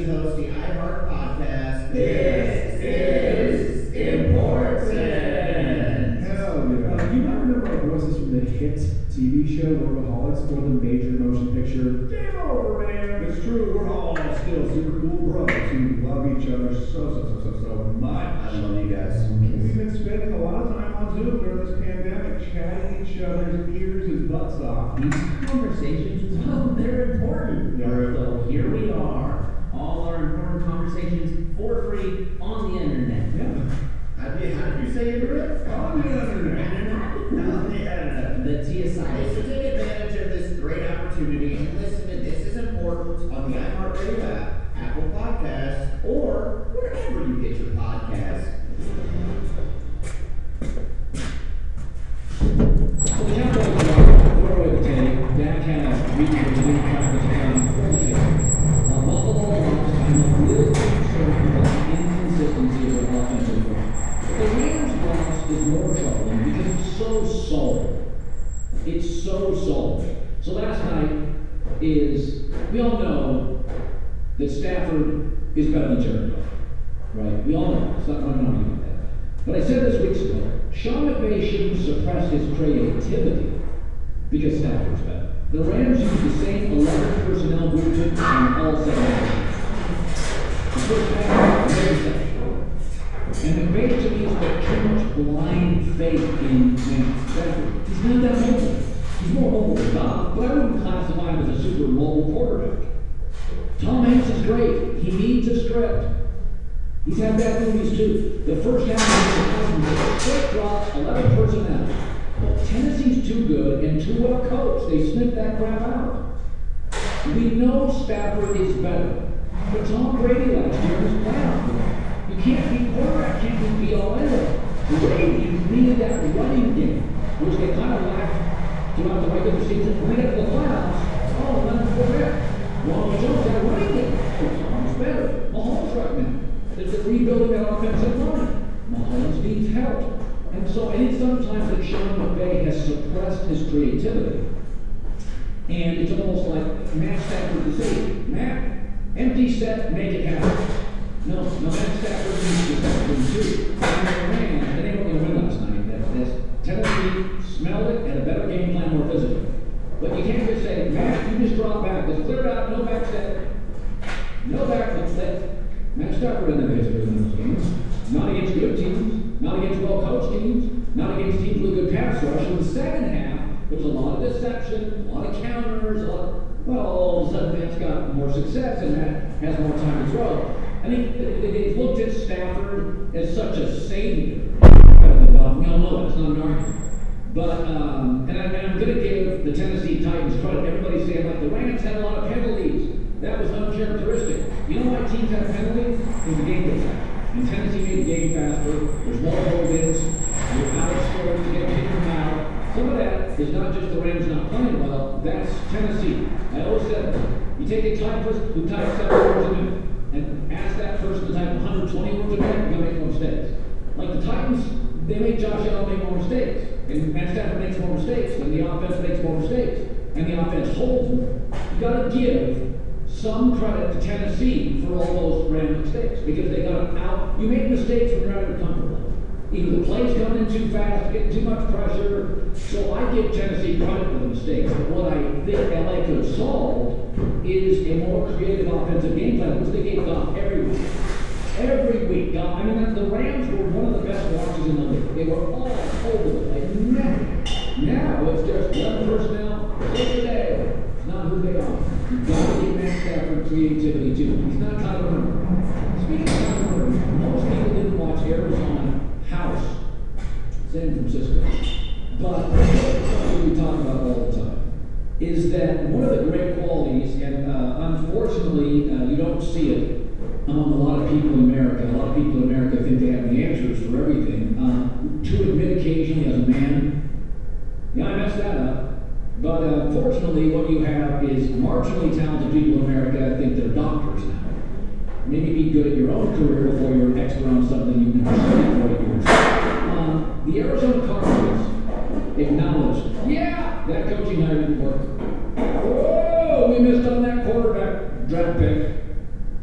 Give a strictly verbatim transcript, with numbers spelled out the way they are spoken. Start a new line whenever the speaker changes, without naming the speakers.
Tennessee hosts the iHeart podcast.
This is important.
Hell yeah. Uh, you might remember our voices from the hit T V show Workaholics or the major motion picture Game Over, Man.
It's true, we're all still super cool brothers who love each other so, so, so, so, so much.
I love you guys.
We've been spending a lot of time on Zoom during this pandemic, chatting each other's ears and butts off.
These conversations, well, they're important.
Yeah.
So here we are, all our important conversations for free on the internet.
Yeah.
How did you, how did you say internet?
On the internet.
On the internet.
The T S I.
So take advantage of this great opportunity and listen to This Is Important on the iHeartRadio app, Apple Podcasts, or wherever you get your podcasts.
So the Cowboys are throw away the tape. Dak had a weekend of league practice and throw the tape. Now Buffalo lost. I'm a little concerned about the inconsistency of their offensive play. The Rams loss is more troubling because it's so solid. It's so solid. So last night is, we all know that Stafford is better than Jared Goff, right? We all know. It's not running on about that. But I said this weeks ago, Sean McVay shouldn't suppress his creativity because Stafford's better. The Rams use the same eleven personnel movement in all seven games. The first half was very exceptional. And McVay to me has got too much blind faith in Stafford. He's not that mobile. He's more mobile than Goff, but I wouldn't classify him as a super mobile quarterback. Tom Hanks is great. He needs a script. He's had bad movies too. The first half of the straight drops, eleven personnel. Well, Tennessee's too good and too well coached. They sniff that crap out. We know Stafford is better. But Tom Brady last year was playoff. You can't be quarterback, can't be all in it. Brady needed that running game, which they kind of lacked throughout the regular season. When they got to the playoffs, oh, eleven quarterback. Ronald Jones had a running game. Tom's better. Mahomes right now. They're rebuilding that offensive line. Mahomes needs help. And so I think sometimes that Sean McVay has suppressed his creativity. And it's almost like Matt Stafford to say, Matt, empty set, make it happen. No, no, Matt Stafford needs to start doing too. And the Rams, they ain't going to win last night. That, that's, Tennessee smelled it, had a better game plan, more physical. But you can't just say, Matt, you just drop back. Let's clear it out, no back set. No back set. Matt Stafford in the history of those games. Not against good teams, not against well-coached teams, not against teams with good pass rush. In the second half, there was a lot of deception, a lot of counters, a lot of, well, all of a sudden Matt's got more success and Matt has more time to throw. I think they've looked at Stafford as such a savior. We all know that's not an argument. But, um, and, I, and I'm going to give the Tennessee Titans credit. Everybody's saying, like, the Rams had a lot of penalties. That was uncharacteristic. You know why teams have penalties? Because the game goes faster. And Tennessee made the game faster. There's more hold-ins. You're out of scoring to get kicked from out. Some of that is not just the Rams not playing well. That's Tennessee. I always said, you take a typist who types seven words a minute and ask that person to type one hundred twenty words a minute, you're going to make more mistakes. Like the Titans, they make Josh Allen make more mistakes. And Matt Stafford makes more mistakes. And the offense makes more mistakes. And the offense holds more. You got to give some credit to Tennessee for all those random mistakes because they got out. You make mistakes when you're out of your comfort level. Either the play's coming in too fast, getting too much pressure. So I give Tennessee credit for the mistakes. But what I think L A could have solved is a more creative offensive game plan, which they gave Goff every week. Every week, Goff. I mean, the Rams were one of the best watches in the league. They were all over the place. Now, now it's just one personnel, day to day. It's not who they are. You've got to give Matt Stafford creativity too. He's not Kyler Murray. Speaking of Kyler Murray, most people didn't watch Arizona House, San Francisco. But something we talk about all the time is that one of the great qualities, and uh, unfortunately uh, you don't see it among a lot of people in America. A lot of people in America think they have the answers for everything. Uh, to admit occasionally as a man, yeah, I messed that up. But uh, fortunately, what you have is marginally talented people in America think they're doctors now. Maybe be good at your own career before you're an expert on something you've never studied for eight years. Um, the Arizona Cardinals acknowledged, yeah, that coaching hire didn't work. Oh, we missed on that quarterback draft pick.